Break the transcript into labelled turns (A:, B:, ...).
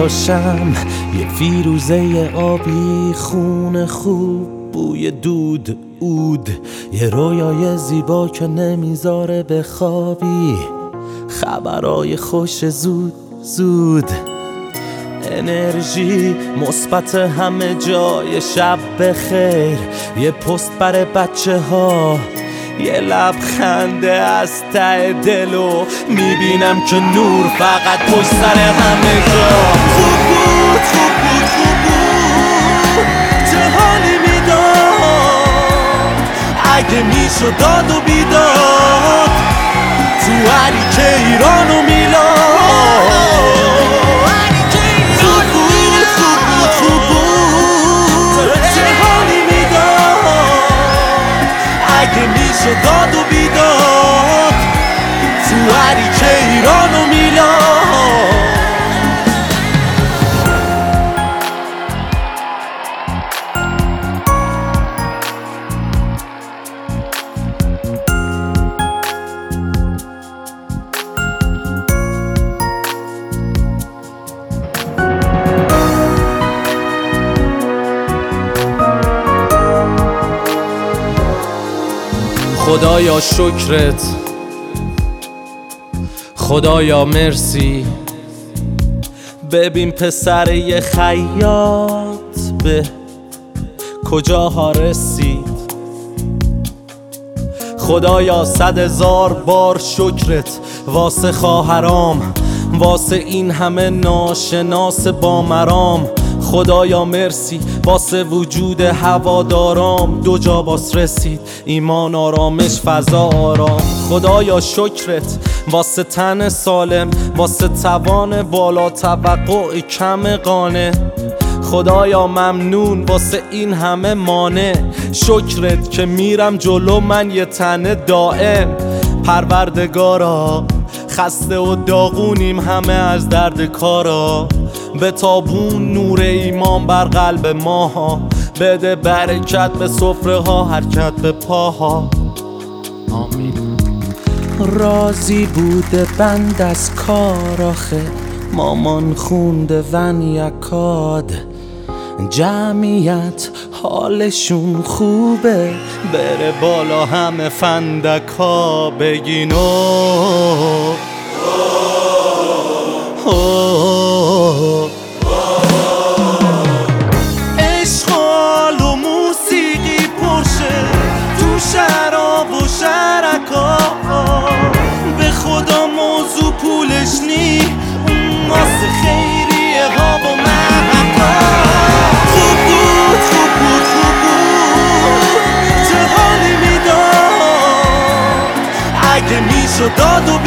A: تا شم، یه فیروزه آبی، خون خوب، بوی دود، عود، یه رویای زیبا که نمیذاره بخوابی، خبرای خوش زود زود، انرژی مثبت همه جای، شب بخیر، یه پست برای بچه ها، یه لبخنده از ته دلو میبینم که نور فقط پشت سر همه جا. خوب بود خوب بود خوب بود، چه حالی میداد اگه میشد داد و بیداد تو علیکه ایران و میلاد. خوب بود خوب بود خوب بود، چه حالی میداد اگه میشد داد و بیداد تو علیکه ایران و میلاد. خدایا شکرت، خدایا مرسی، ببین پسر یه خیاط به کجاها رسید. خدایا 100,000 بار شکرت واسه خواهرام، واسه این همه ناشناس با مرام. خدایا مرسی واسه وجود هوادارام، دو جا باس رسید، ایمان، آرامش، فضا، آرام. خدایا شکرت واسه تن سالم، واسه توان بالا، توقع کم قانع. خدایا ممنون واسه این همه مانع، شکرت که میرم جلو من یه تنه دائم. پروردگارا خسته و داغونیم همه از درد کارا، به تابون نور ایمان بر قلب ماها، بده برکت به سفره ها، حرکت به پاها. آمین. راضی بوده بند از کار آخه، مامان خونده ون یکاد، جمعیت حالشون خوبه، بره بالا همه فندکا بگین اوه اشغال و موسیقی پرشه تو شراب و شرکا، به خدا موضوع پولش نی، واسه خیریه ها و محکا. خوب بود خوب بود خوب بود، چه حالی میداد اگه میشد داد و